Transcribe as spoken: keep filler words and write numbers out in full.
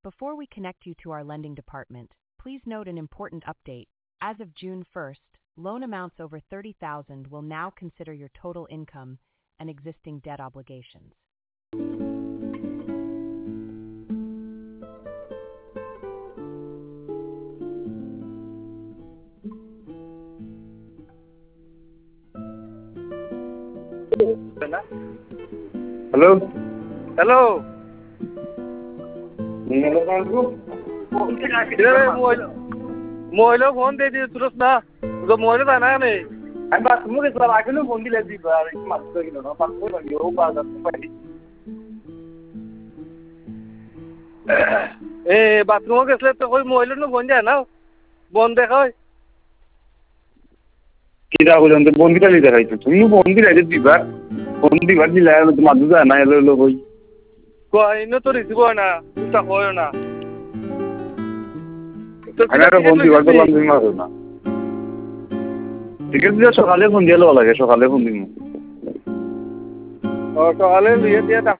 Before we connect you to our lending department, please note an important update. As of June first, loan amounts over thirty thousand will now consider your total income and existing debt obligations. Hello? Hello. Mobile phone दे दिए तुरंत ना तो mobile था ना नहीं I'm back. I'm going to go. I'm going to go. I'm going to go. I'm going to go. I'm going to go. ए bathroom के इसलिए तो कोई मोबाइल ना फोन जाए ना बंद देखो किधर हो जाते बंद किधर ले जाए तो तुम बंद ही रहते दीवार बंद दीवार नहीं लाया तो मालूम है ना ये लोग कोई कोई ना तो रिसीव है ना उसका कोई ना हमारा बंद दीवार तो बंद नहीं मारो ना ठीक है तो सकाले फोन दिया लो लगे सकाले फोन दी और सकाले लिए दिया था